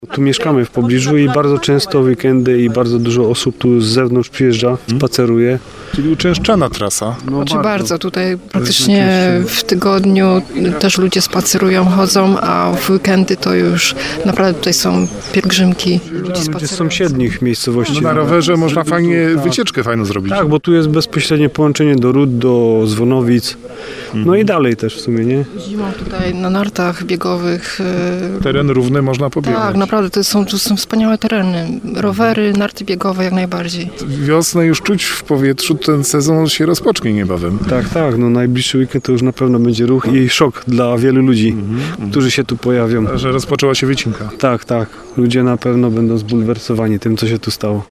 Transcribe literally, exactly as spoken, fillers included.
Tu mieszkamy w pobliżu i bardzo często w weekendy i bardzo dużo osób tu z zewnątrz przyjeżdża, spaceruje. Czyli uczęszczana trasa. No Znaczy bardzo. bardzo, tutaj praktycznie w tygodniu też ludzie spacerują, chodzą, a w weekendy to już naprawdę tutaj są pielgrzymki ludzi Ludzie z spacerujących. sąsiednich miejscowości. No na rowerze można fajnie wycieczkę fajną zrobić. Tak, bo tu jest bezpośrednie połączenie do Rud, do Zwonowic, no i dalej też w sumie, nie? Zimą tutaj na nartach biegowych. e, Teren równy można pobiegać. Tak, naprawdę to są, to są wspaniałe tereny. Rowery, narty biegowe jak najbardziej. Wiosnę już czuć w powietrzu, ten sezon się rozpocznie niebawem. Tak, tak, no najbliższy weekend to już na pewno będzie ruch i szok dla wielu ludzi, którzy się tu pojawią. Że rozpoczęła się wycinka. Tak, tak, ludzie na pewno będą zbulwersowani tym, co się tu stało.